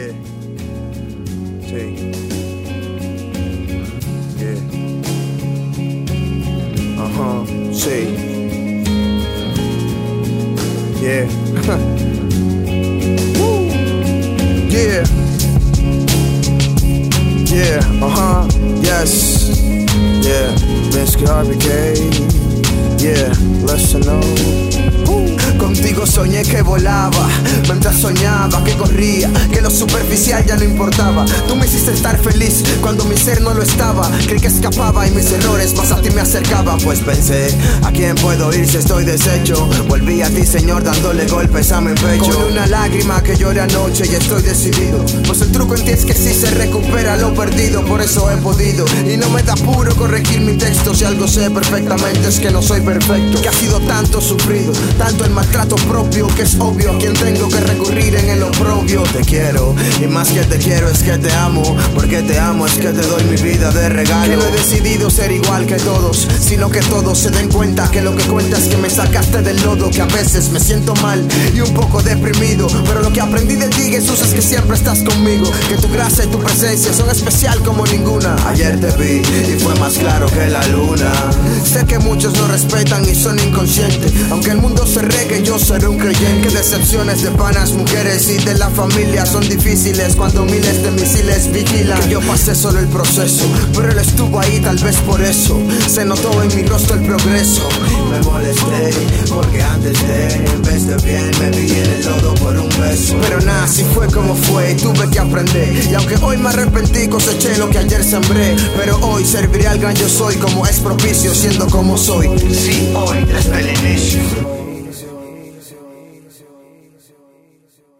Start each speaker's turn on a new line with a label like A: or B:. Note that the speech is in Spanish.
A: Yeah. Sí. Yeah. Sí. Yeah. Woo. Yeah. Yeah. Yes. Yeah. Minsky RBK. Yeah. Listen up. Contigo soñé que volaba, mientras soñaba que corría, que lo superficial ya no importaba. Tú me hiciste estar feliz cuando mi ser no lo estaba. Creí que escapaba y mis errores más a ti me acercaban. Pues pensé, ¿a quién puedo ir si estoy deshecho? Volví a ti, Señor, dándole golpes a mi pecho. Con una lágrima que lloré anoche y estoy decidido, pues el truco en ti es que sí se recupera lo perdido. Por eso he podido, y no me da apuro corregir mi texto. Si algo sé perfectamente es que no soy perfecto, que ha sido tanto sufrido, tanto el maltrato propio, que es obvio a quien tengo que recurrir en el oprobio. Te quiero, y más que te quiero es que te amo, porque te amo es que te doy mi vida de regalo. Que no he decidido ser igual que todos, sino que todos se den cuenta que lo que cuenta es que me sacaste del lodo. Que a veces me siento mal y un poco deprimido, pero lo que aprendí de ti, Jesús, es que siempre estás conmigo, que tu gracia y tu presencia son especial como ninguna. Ayer te vi y fue más claro que la luna. Sé que muchos no respetan y son inconscientes, aunque el mundo se regue, yo seré un creyente. Que decepciones de panas, mujeres y de la familia son difíciles cuando miles de misiles vigilan. Que yo pasé solo el proceso, pero él estuvo ahí, tal vez por eso se notó en mi rostro el progreso. Me molesté porque antes en vez de bien me vi en el lodo por un beso. Pero nada, así fue como fue y tuve que aprender. Y aunque hoy me arrepentí, coseché lo que ayer sembré. Pero hoy serviré al gran yo soy, como es propicio siendo como soy.
B: Sí, hoy desde el inicio